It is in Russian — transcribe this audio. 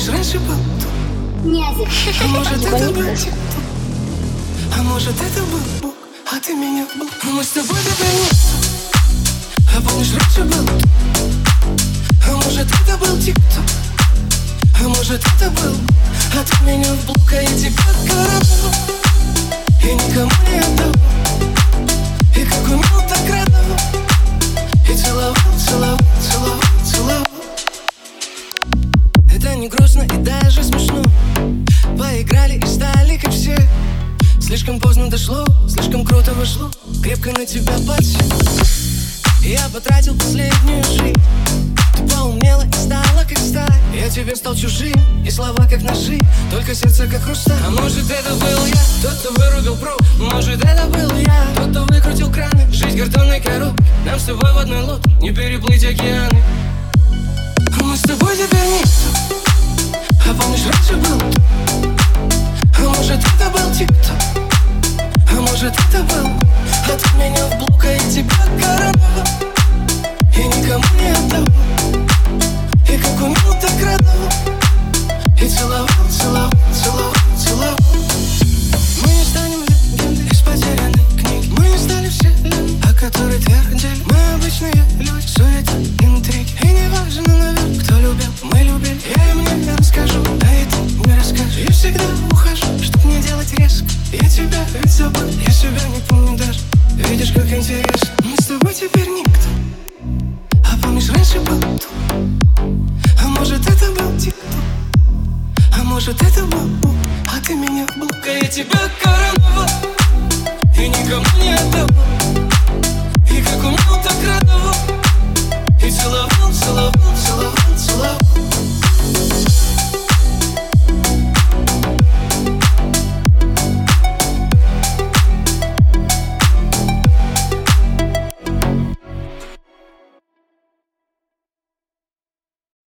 помнишь, раньше был тут? Нет. А может это был тик-ток? А может это был Бог, а ты меня был? А мы с тобой теперь нет. А помнишь, раньше был тут? А может это был тик-ток? А может это был, а ты меня в блок, а я тебя коронавал. И никому не отдал. И как умел, так радовал. И целовал, целовал, целовал, целовал. Это не грустно и даже смешно. Поиграли и стали как все. Слишком поздно дошло, слишком круто вошло. Крепко на тебя подсел. Я потратил последнюю жизнь. Ты поумнела и стала как сталь. Я тебе стал чужим, и слова как ножи, только сердце как хрусталь. А может это был я, тот, кто вырубил провод. Может это был я, тот, кто выкрутил краны. Жизнь картонной коробки, нам с тобой в одной лодке не переплыть океаны. А мы с тобой теперь никто. А помнишь, раньше был тут? А может это был тик-ток? А может это был, а ты меня в блок, а я тебя коронавал. И никому не отдал. И как умел, так радовал. И целовал, целовал, целовал, целовал. Мы не станем легендой из потерянной книги. Мы не стали все люди, о которой твердили. Мы обычные люди, суета, интриги. И не важно, наверное, кто любил, мы любили. Я им не расскажу, а и ты не расскажешь. Я всегда ухожу, чтоб не делать резко. Я тебя ведь забыл, я себя не помню даже. Видишь, как интересно. Мы с тобой теперь никто. А помнишь, раньше был тут? А может это был тик-ток? А может это был Бог, а ты меня в блок, а я тебя коронавал. И никому не отдавал. И как умел, так радовал. И целовал, целовал, целовал, целовал.